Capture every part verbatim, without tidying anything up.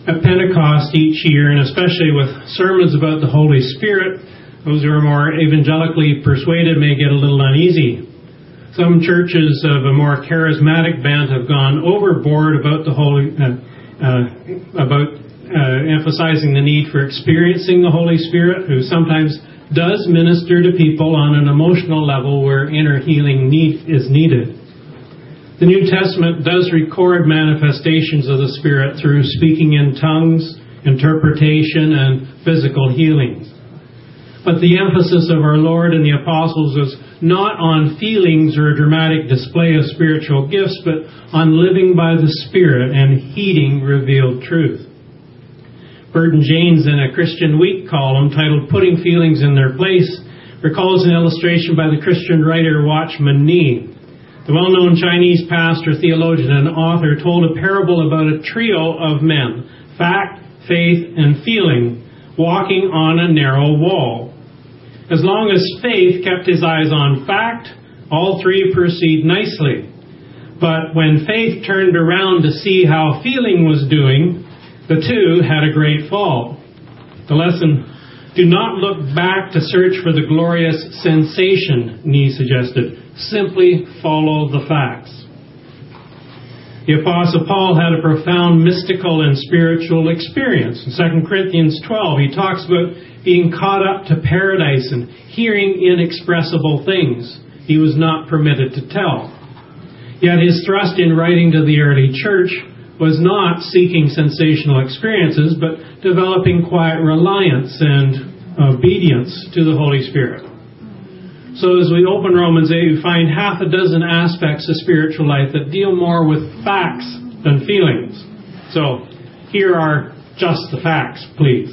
At Pentecost each year, and especially with sermons about the Holy Spirit, those who are more evangelically persuaded may get a little uneasy. Some churches of a more charismatic bent have gone overboard about the Holy, uh, uh, about uh, emphasizing the need for experiencing the Holy Spirit, who sometimes does minister to people on an emotional level where inner healing need, is needed. The New Testament does record manifestations of the Spirit through speaking in tongues, interpretation, and physical healings. But the emphasis of our Lord and the apostles was not on feelings or a dramatic display of spiritual gifts, but on living by the Spirit and heeding revealed truth. Burton Janes, in a Christian Week column titled Putting Feelings in Their Place, recalls an illustration by the Christian writer Watchman Nee. The well-known Chinese pastor, theologian, and author told a parable about a trio of men, fact, faith, and feeling, walking on a narrow wall. As long as faith kept his eyes on fact, all three proceed nicely. But when faith turned around to see how feeling was doing, the two had a great fall. The lesson, do not look back to search for the glorious sensation, Nee suggested. Simply follow the facts. The Apostle Paul had a profound mystical and spiritual experience. In Second Corinthians twelve, he talks about being caught up to paradise and hearing inexpressible things he was not permitted to tell. Yet his thrust in writing to the early church was not seeking sensational experiences, but developing quiet reliance and obedience to the Holy Spirit. So as we open Romans eight, we find half a dozen aspects of spiritual life that deal more with facts than feelings. So here are just the facts, please.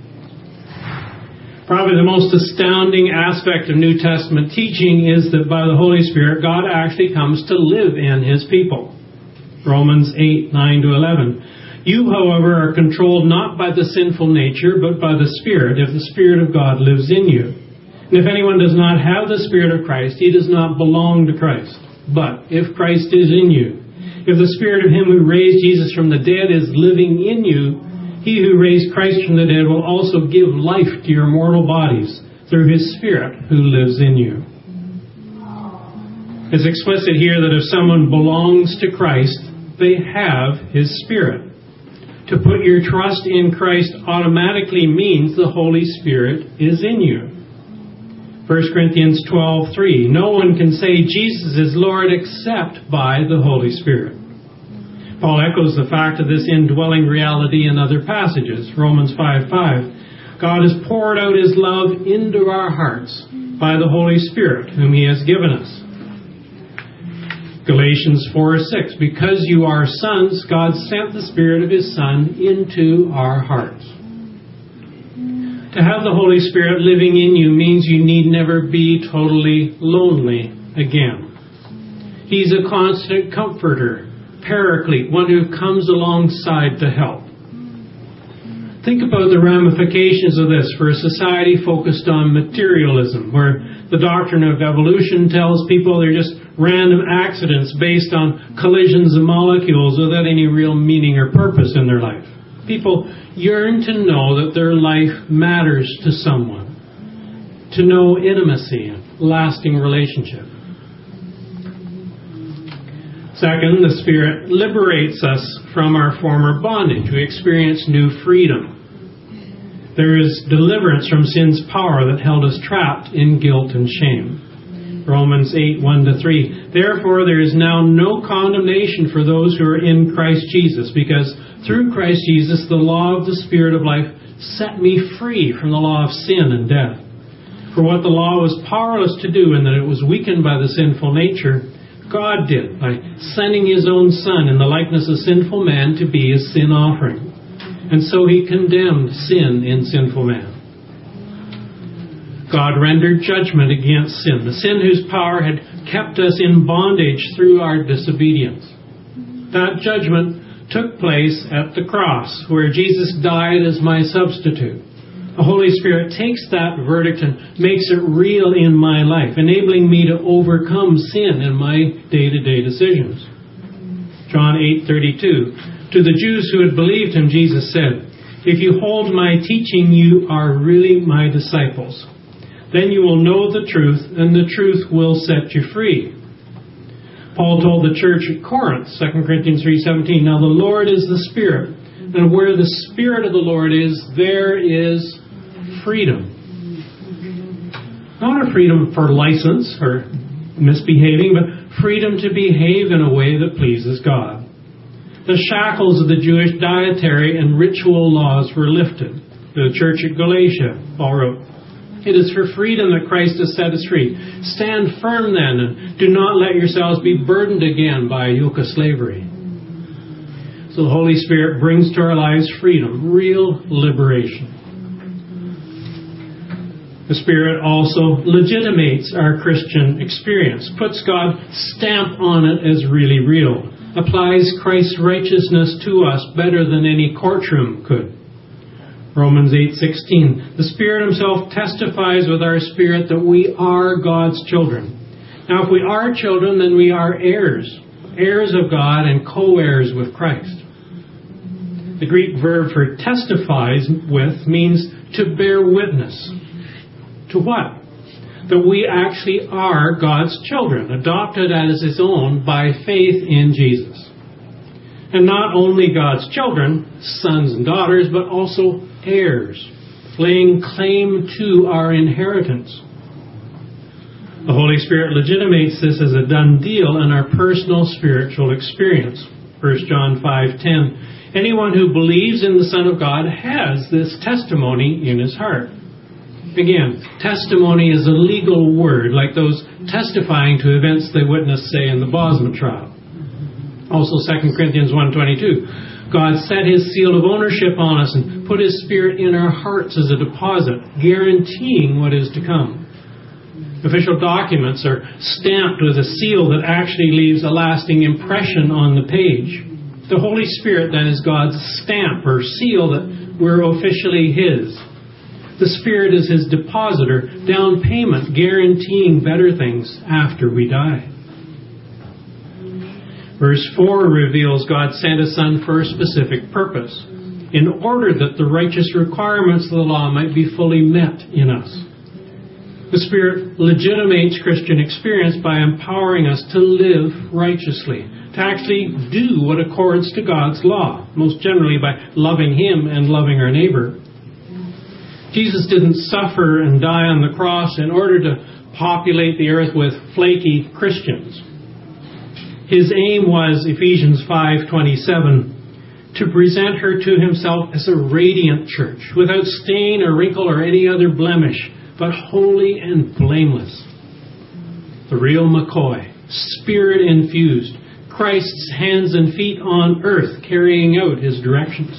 Probably the most astounding aspect of New Testament teaching is that by the Holy Spirit, God actually comes to live in His people. Romans eight, nine to eleven. You, however, are controlled not by the sinful nature, but by the Spirit, if the Spirit of God lives in you. And if anyone does not have the Spirit of Christ, he does not belong to Christ. But if Christ is in you, if the Spirit of Him who raised Jesus from the dead is living in you, He who raised Christ from the dead will also give life to your mortal bodies through His Spirit who lives in you. It's explicit here that if someone belongs to Christ, they have His Spirit. To put your trust in Christ automatically means the Holy Spirit is in you. First Corinthians twelve, three. No one can say Jesus is Lord except by the Holy Spirit. Paul echoes the fact of this indwelling reality in other passages. Romans five, five. God has poured out His love into our hearts by the Holy Spirit whom He has given us. Galatians four, six. Because you are sons, God sent the Spirit of His Son into our hearts. To have the Holy Spirit living in you means you need never be totally lonely again. He's a constant comforter, paraclete, one who comes alongside to help. Think about the ramifications of this for a society focused on materialism, where the doctrine of evolution tells people they're just random accidents based on collisions of molecules without any real meaning or purpose in their life. People yearn to know that their life matters to someone, to know intimacy and lasting relationship. Second, the Spirit liberates us from our former bondage. We experience new freedom. There is deliverance from sin's power that held us trapped in guilt and shame. Romans eight, one to three. Therefore, there is now no condemnation for those who are in Christ Jesus, because through Christ Jesus, the law of the Spirit of life set me free from the law of sin and death. For what the law was powerless to do, in that it was weakened by the sinful nature, God did by sending His own Son in the likeness of sinful man to be a sin offering. And so He condemned sin in sinful man. God rendered judgment against sin, the sin whose power had kept us in bondage through our disobedience. That judgment took place at the cross, where Jesus died as my substitute. The Holy Spirit takes that verdict and makes it real in my life, enabling me to overcome sin in my day-to-day decisions. John eight thirty-two. To the Jews who had believed him, Jesus said, "If you hold my teaching, you are really my disciples. Then you will know the truth, and the truth will set you free." Paul told the church at Corinth, Second Corinthians three seventeen, "Now the Lord is the Spirit, and where the Spirit of the Lord is, there is freedom." Not a freedom for license or misbehaving, but freedom to behave in a way that pleases God. The shackles of the Jewish dietary and ritual laws were lifted. The church at Galatia, Paul wrote, "It is for freedom that Christ has set us free. Stand firm then, and do not let yourselves be burdened again by a yoke of slavery." So the Holy Spirit brings to our lives freedom, real liberation. The Spirit also legitimates our Christian experience, puts God's stamp on it as really real, applies Christ's righteousness to us better than any courtroom could. Romans eight sixteen, "The Spirit himself testifies with our spirit that we are God's children." Now, if we are children, then we are heirs, heirs of God and co-heirs with Christ. The Greek verb for testifies with means to bear witness. To what? That we actually are God's children, adopted as his own by faith in Jesus. And not only God's children, sons and daughters, but also heirs, laying claim to our inheritance. The Holy Spirit legitimates this as a done deal in our personal spiritual experience. First John five ten, "Anyone who believes in the Son of God has this testimony in his heart." Again, testimony is a legal word, like those testifying to events they witnessed, say, in the Bosma trial. Also, Second Corinthians one twenty-two, "God set his seal of ownership on us and put his Spirit in our hearts as a deposit, guaranteeing what is to come." Official documents are stamped with a seal that actually leaves a lasting impression on the page. The Holy Spirit, then, is God's stamp or seal that we're officially his. The Spirit is his depositor, down payment, guaranteeing better things after we die. Verse four reveals God sent his Son for a specific purpose, in order that the righteous requirements of the law might be fully met in us. The Spirit legitimates Christian experience by empowering us to live righteously, to actually do what accords to God's law, most generally by loving him and loving our neighbor. Jesus didn't suffer and die on the cross in order to populate the earth with flaky Christians. His aim was, Ephesians five twenty-seven, to present her to himself as a radiant church, without stain or wrinkle or any other blemish, but holy and blameless. The real McCoy, Spirit-infused, Christ's hands and feet on earth, carrying out his directions.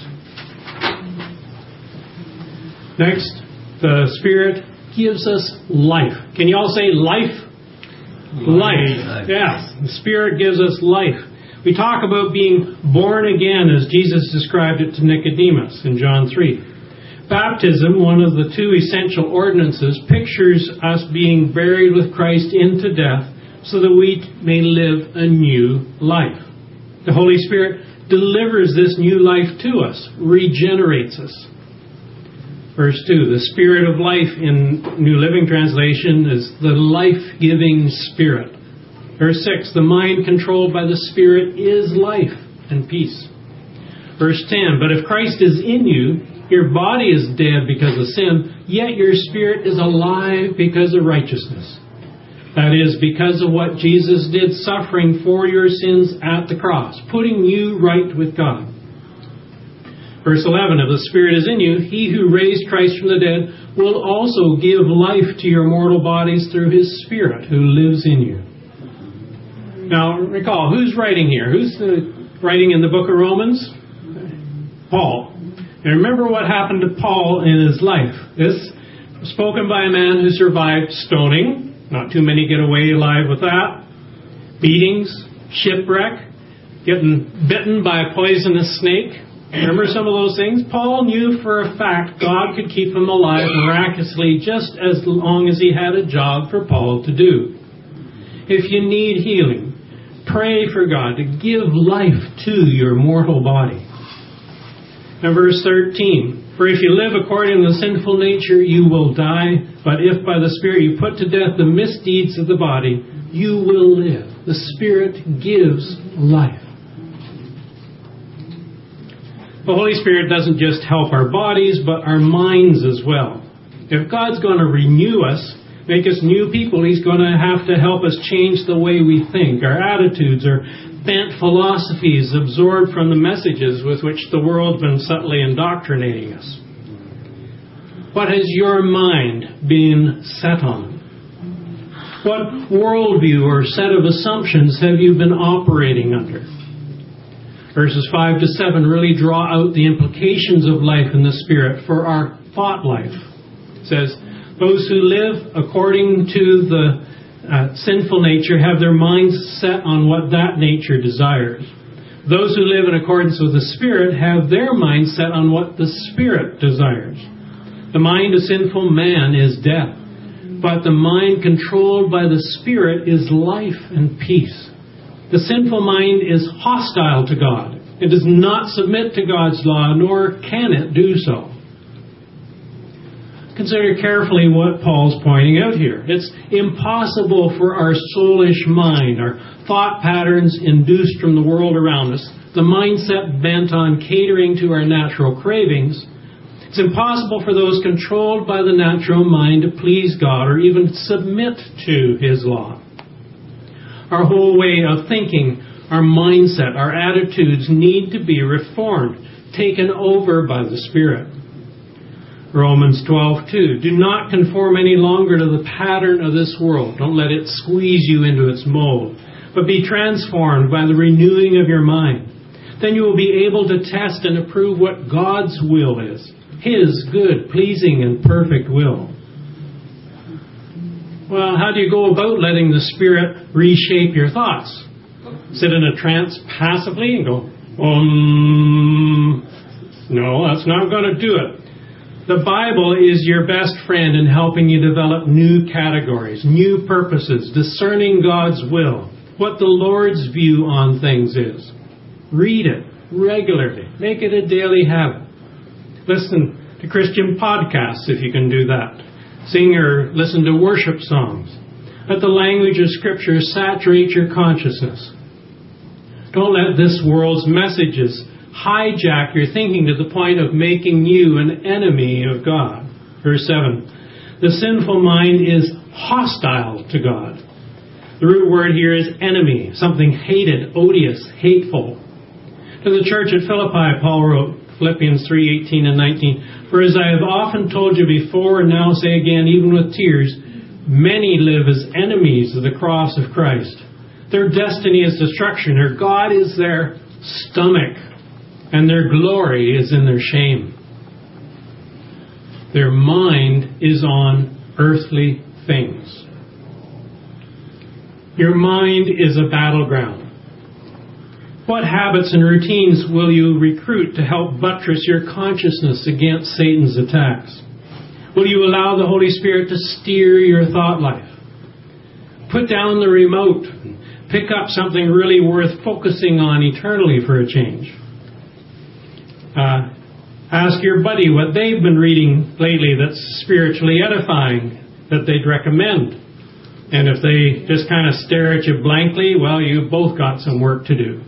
Next, the Spirit gives us life. Can you all say life? Life. life. Yes, the Spirit gives us life. We talk about being born again as Jesus described it to Nicodemus in John three. Baptism, one of the two essential ordinances, pictures us being buried with Christ into death so that we may live a new life. The Holy Spirit delivers this new life to us, regenerates us. Verse two, the Spirit of life in New Living Translation is the life-giving Spirit. Verse six, the mind controlled by the Spirit is life and peace. Verse ten, but if Christ is in you, your body is dead because of sin, yet your spirit is alive because of righteousness. That is, because of what Jesus did, suffering for your sins at the cross, putting you right with God. Verse eleven, if the Spirit is in you, he who raised Christ from the dead will also give life to your mortal bodies through his Spirit who lives in you. Now, recall, who's writing here? Who's uh, writing in the book of Romans? Paul. And remember what happened to Paul in his life. This was spoken by a man who survived stoning. Not too many get away alive with that. Beatings, shipwreck, getting bitten by a poisonous snake. Remember some of those things? Paul knew for a fact God could keep him alive miraculously just as long as he had a job for Paul to do. If you need healing, pray for God to give life to your mortal body. And verse thirteen, for if you live according to the sinful nature, you will die. But if by the Spirit you put to death the misdeeds of the body, you will live. The Spirit gives life. The Holy Spirit doesn't just help our bodies, but our minds as well. If God's going to renew us, make us new people, He's going to have to help us change the way we think, our attitudes, our bent philosophies absorbed from the messages with which the world's been subtly indoctrinating us. What has your mind been set on? What worldview or set of assumptions have you been operating under? Verses five to seven really draw out the implications of life in the Spirit for our thought life. It says, those who live according to the uh, sinful nature have their minds set on what that nature desires. Those who live in accordance with the Spirit have their minds set on what the Spirit desires. The mind of sinful man is death, but the mind controlled by the Spirit is life and peace. The sinful mind is hostile to God. It does not submit to God's law, nor can it do so. Consider carefully what Paul's pointing out here. It's impossible for our soulish mind, our thought patterns induced from the world around us, the mindset bent on catering to our natural cravings. It's impossible for those controlled by the natural mind to please God or even submit to His law. Our whole way of thinking, our mindset, our attitudes need to be reformed, taken over by the Spirit. Romans twelve two, do not conform any longer to the pattern of this world. Don't let it squeeze you into its mold, but be transformed by the renewing of your mind. Then you will be able to test and approve what God's will is, His good, pleasing, and perfect will. Well, how do you go about letting the Spirit reshape your thoughts? Sit in a trance passively and go, um, no, that's not going to do it. The Bible is your best friend in helping you develop new categories, new purposes, discerning God's will, what the Lord's view on things is. Read it regularly. Make it a daily habit. Listen to Christian podcasts if you can do that. Sing or listen to worship songs. Let the language of Scripture saturate your consciousness. Don't let this world's messages hijack your thinking to the point of making you an enemy of God. Verse seven. The sinful mind is hostile to God. The root word here is enemy, something hated, odious, hateful. To the church at Philippi, Paul wrote, Philippians three eighteen and nineteen, for as I have often told you before and now say again, even with tears, many live as enemies of the cross of Christ. Their destiny is destruction. Their God is their stomach, and their glory is in their shame. Their mind is on earthly things. Your mind is a battleground. What habits and routines will you recruit to help buttress your consciousness against Satan's attacks? Will you allow the Holy Spirit to steer your thought life? Put down the remote. Pick up something really worth focusing on eternally for a change. Uh, ask your buddy what they've been reading lately that's spiritually edifying that they'd recommend. And if they just kind of stare at you blankly, well, you've both got some work to do.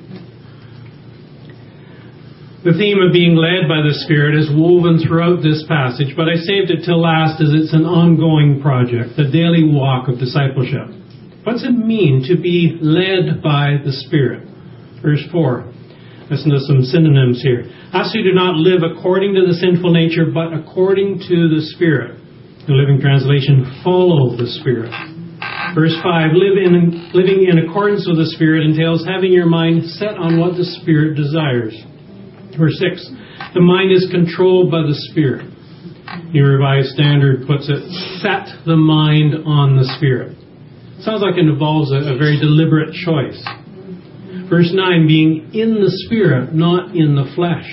The theme of being led by the Spirit is woven throughout this passage, but I saved it till last as it's an ongoing project, the daily walk of discipleship. What's it mean to be led by the Spirit? Verse four. Listen to some synonyms here. Us who do not live according to the sinful nature, but according to the Spirit. The Living Translation, follow the Spirit. Verse five, live in, living in accordance with the Spirit entails having your mind set on what the Spirit desires. Verse six, the mind is controlled by the Spirit. New Revised Standard puts it, set the mind on the Spirit. Sounds like it involves a, a very deliberate choice. Verse nine, being in the Spirit, not in the flesh.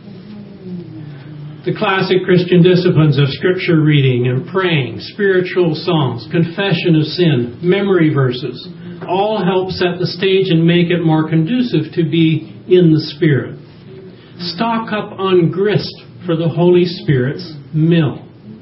The classic Christian disciplines of Scripture reading and praying, spiritual songs, confession of sin, memory verses, all help set the stage and make it more conducive to be in the Spirit. Stock up on grist for the Holy Spirit's mill.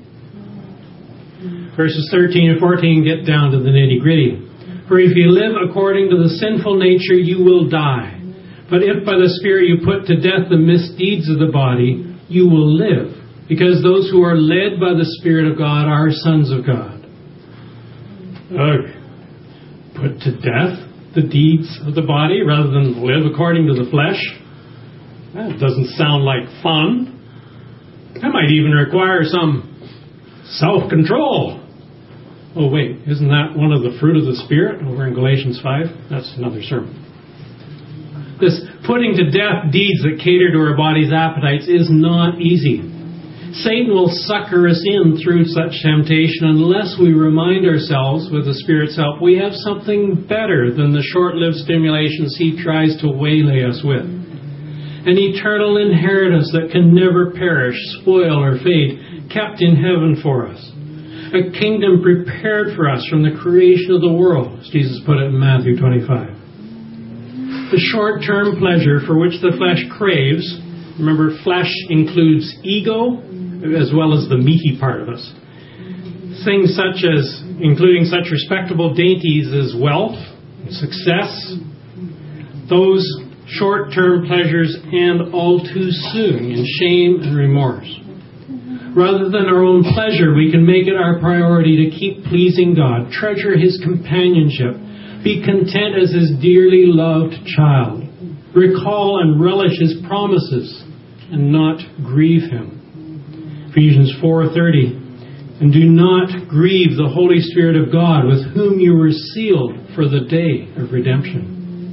Verses thirteen and fourteen get down to the nitty-gritty. For if you live according to the sinful nature, you will die. But if by the Spirit you put to death the misdeeds of the body, you will live. Because those who are led by the Spirit of God are sons of God. Ugh. Put to death the deeds of the body rather than live according to the flesh? That doesn't sound like fun. That might even require some self-control. Oh wait, isn't that one of the fruit of the Spirit over in Galatians five? That's another sermon. This putting to death deeds that cater to our body's appetites is not easy. Satan will sucker us in through such temptation unless we remind ourselves, with the Spirit's help, we have something better than the short-lived stimulations he tries to waylay us with. An eternal inheritance that can never perish, spoil, or fade, kept in heaven for us. A kingdom prepared for us from the creation of the world, as Jesus put it in Matthew twenty-five. The short-term pleasure for which the flesh craves, remember, flesh includes ego as well as the meaty part of us. Things such as, including such respectable dainties as wealth, success, those short-term pleasures end all too soon in shame and remorse. Rather than our own pleasure, we can make it our priority to keep pleasing God, treasure His companionship, be content as His dearly loved child, recall and relish His promises, and not grieve Him. Ephesians four thirty, and do not grieve the Holy Spirit of God, with whom you were sealed for the day of redemption.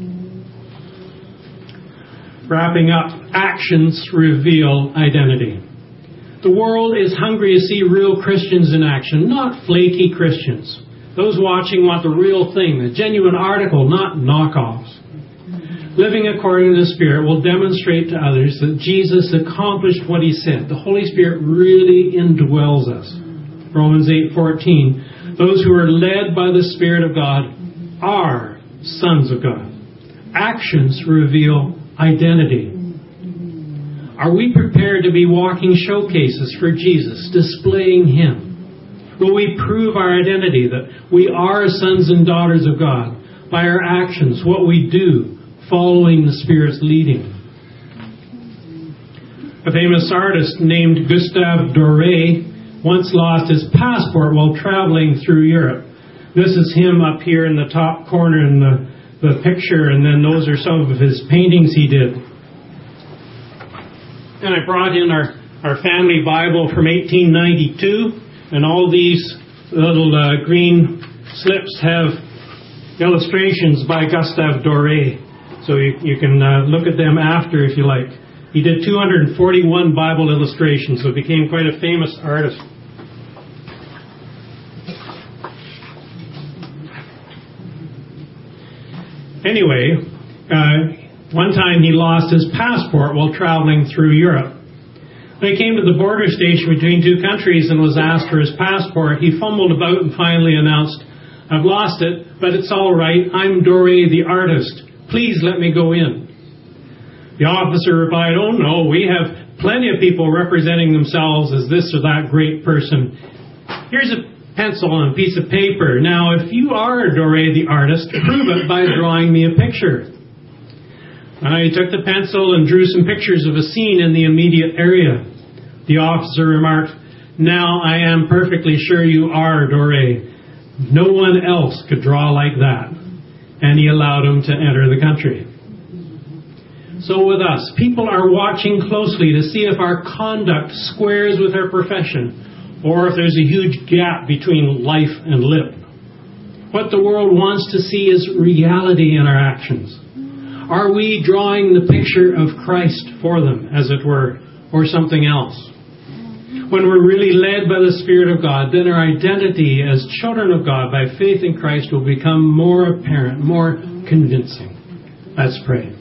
Wrapping up, actions reveal identity. The world is hungry to see real Christians in action, not flaky Christians. Those watching want the real thing, the genuine article, not knockoffs. Living according to the Spirit will demonstrate to others that Jesus accomplished what He said. The Holy Spirit really indwells us. Romans eight fourteen, those who are led by the Spirit of God are sons of God. Actions reveal identity. Are we prepared to be walking showcases for Jesus, displaying Him? Will we prove our identity, that we are sons and daughters of God, by our actions, what we do, following the Spirit's leading? A famous artist named Gustave Doré once lost his passport while traveling through Europe. This is him up here in the top corner in the, the picture, and then those are some of his paintings he did. And I brought in our, our family Bible from eighteen ninety-two, and all these little uh, green slips have illustrations by Gustave Doré. So you, you can uh, look at them after if you like. He did two hundred forty-one Bible illustrations, so became quite a famous artist. Anyway, uh, one time he lost his passport while traveling through Europe. When he came to the border station between two countries and was asked for his passport, he fumbled about and finally announced, "I've lost it, but it's all right. I'm Doré the artist. Please let me go in." The officer replied, "Oh no, we have plenty of people representing themselves as this or that great person. Here's a pencil and a piece of paper. Now, if you are Doré the artist, prove it by drawing me a picture." Uh, he took the pencil and drew some pictures of a scene in the immediate area. The officer remarked, "Now I am perfectly sure you are Doré. No one else could draw like that." And he allowed him to enter the country. So with us, people are watching closely to see if our conduct squares with our profession, or if there's a huge gap between life and lip. What the world wants to see is reality in our actions. Are we drawing the picture of Christ for them, as it were, or something else? When we're really led by the Spirit of God, then our identity as children of God by faith in Christ will become more apparent, more convincing. Let's pray.